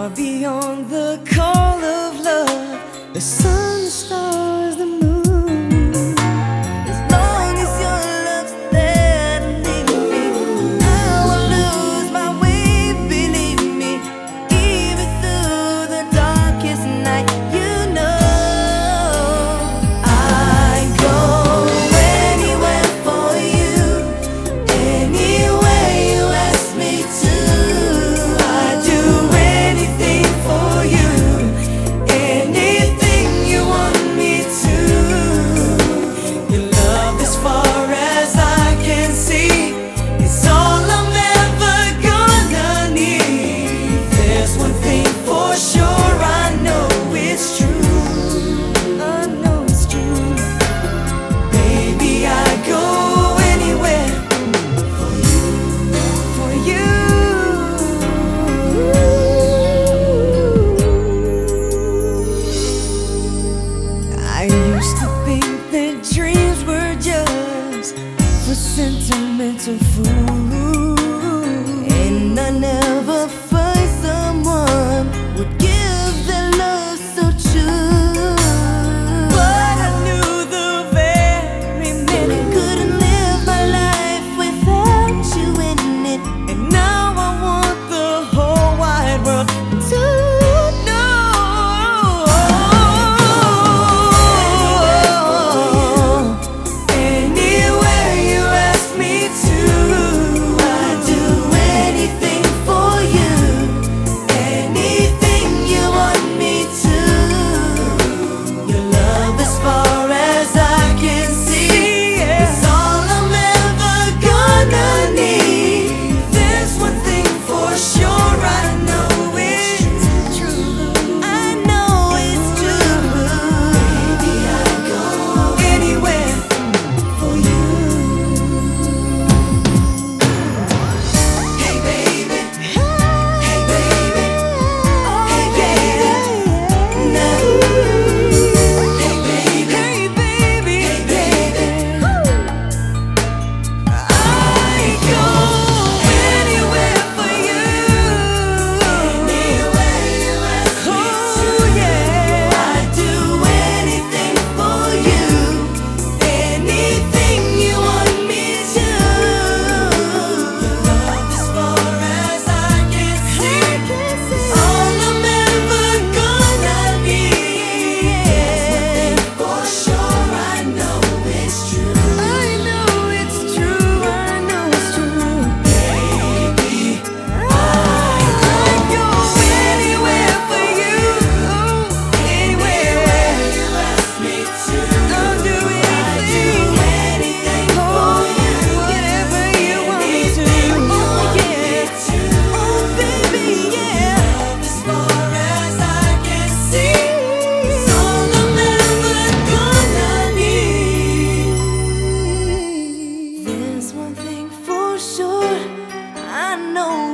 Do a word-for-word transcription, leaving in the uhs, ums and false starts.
far beyond the call of love, the sun, the stars, the moon. As long as your love's there to lead me, I will lose my way, believe me. Even through the darkest night, you know I'd go anywhere for you, anywhere you ask me to. I'd do anything for you, anything you want me to. Your love, as far as I can see, it's all I'm ever gonna need. There's one thing for sure, I know it's true. I know it's true. Baby, I'd go anywhere for you, for you. I used to think that dreams were just for sentimental fools, and I never find someone would give their love so true. But I knew the very minute couldn't live my life without you in it, and now I want the whole wide world to know. Anywhere you ask me to, I'd do anything for you, anything you want me to. Your love, as far as I can see, is all I'm ever gonna need. There's one thing for sure, I know it's true. I know it's true. Baby, I'd go anywhere for you. Hey baby, hey baby, hey baby, now. Hey baby, hey baby, hey baby. I'd go anywhere for you, anywhere you ask me to. Yeah, I'd do anything for you, anything you want me to. Your love, as far as I can see, is all I'm ever gonna need. There's one thing for sure, I know it's true. I know it's true, I know it's true. Baby, I'd go anywhere for you, anywhere you ask me to. I'll do anything for you, whatever you want me to. Oh yeah, oh baby, yeah. As far as I can see, it's all I'm ever gonna need. There's one thing for sure, I know